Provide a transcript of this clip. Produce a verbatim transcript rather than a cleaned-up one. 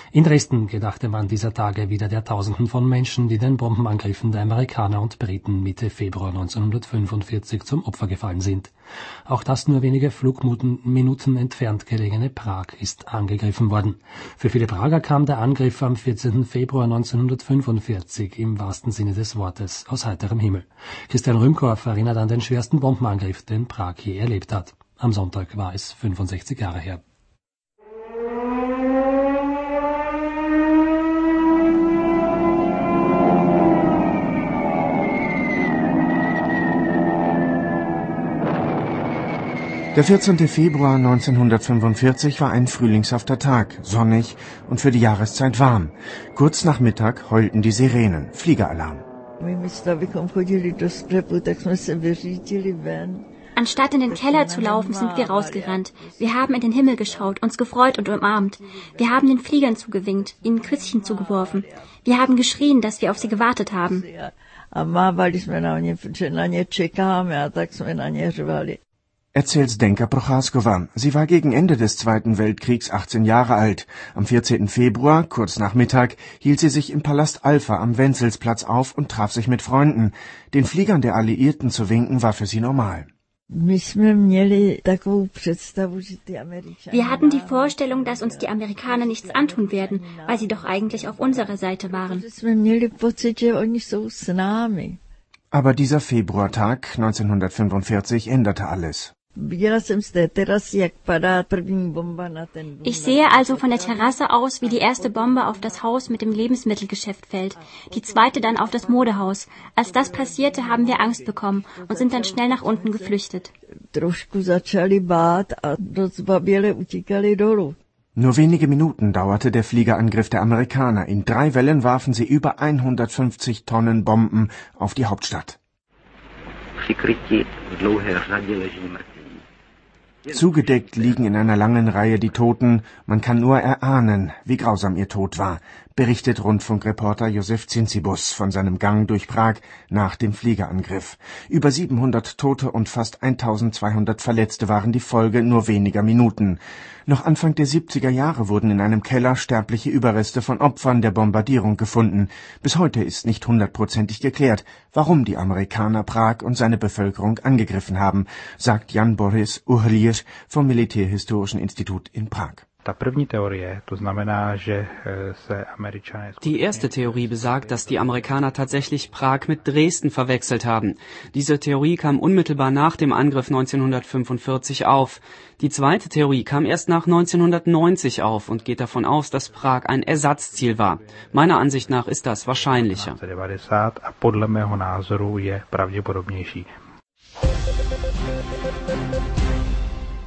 In Dresden gedachte man dieser Tage wieder der Tausenden von Menschen, die den Bombenangriffen der Amerikaner und Briten Mitte Februar neunzehnhundertfünfundvierzig zum Opfer gefallen sind. Auch das nur wenige Flugminuten entfernt gelegene Prag ist angegriffen worden. Für viele Prager kam der Angriff am vierzehnten Februar neunzehnhundertfünfundvierzig im wahrsten Sinne des Wortes aus heiterem Himmel. Christian Rümkorff erinnert an den schwersten Bombenangriff, den Prag je erlebt hat. Am Sonntag war es fünfundsechzig Jahre her. Der vierzehnte Februar neunzehnhundertfünfundvierzig war ein frühlingshafter Tag, sonnig und für die Jahreszeit warm. Kurz nach Mittag heulten die Sirenen, Fliegeralarm. Anstatt in den Keller zu laufen, sind wir rausgerannt. Wir haben in den Himmel geschaut, uns gefreut und umarmt. Wir haben den Fliegern zugewinkt, ihnen Küsschen zugeworfen. Wir haben geschrien, dass wir auf sie gewartet haben. Erzählt Zdenka Prochaskova. Sie war gegen Ende des Zweiten Weltkriegs achtzehn Jahre alt. Am vierzehnten Februar, kurz nach Mittag, hielt sie sich im Palast Alpha am Wenzelsplatz auf und traf sich mit Freunden. Den Fliegern der Alliierten zu winken war für sie normal. Wir hatten die Vorstellung, dass uns die Amerikaner nichts antun werden, weil sie doch eigentlich auf unserer Seite waren. Aber dieser Februartag neunzehnhundertfünfundvierzig änderte alles. Ich sehe also von der Terrasse aus, wie die erste Bombe auf das Haus mit dem Lebensmittelgeschäft fällt, die zweite dann auf das Modehaus. Als das passierte, haben wir Angst bekommen und sind dann schnell nach unten geflüchtet. Nur wenige Minuten dauerte der Fliegerangriff der Amerikaner. In drei Wellen warfen sie über hundertfünfzig Tonnen Bomben auf die Hauptstadt. Zugedeckt liegen in einer langen Reihe die Toten. Man kann nur erahnen, wie grausam ihr Tod war, berichtet Rundfunkreporter Josef Zincibus von seinem Gang durch Prag nach dem Fliegerangriff. Über siebenhundert Tote und fast eintausendzweihundert Verletzte waren die Folge nur weniger Minuten. Noch Anfang der siebziger Jahre wurden in einem Keller sterbliche Überreste von Opfern der Bombardierung gefunden. Bis heute ist nicht hundertprozentig geklärt, warum die Amerikaner Prag und seine Bevölkerung angegriffen haben, sagt Jan Boris Uhlíř vom Militärhistorischen Institut in Prag. Die erste Theorie besagt, dass die Amerikaner tatsächlich Prag mit Dresden verwechselt haben. Diese Theorie kam unmittelbar nach dem Angriff neunzehnhundertfünfundvierzig auf. Die zweite Theorie kam erst nach neunzehnhundertneunzig auf und geht davon aus, dass Prag ein Ersatzziel war. Meiner Ansicht nach ist das wahrscheinlicher.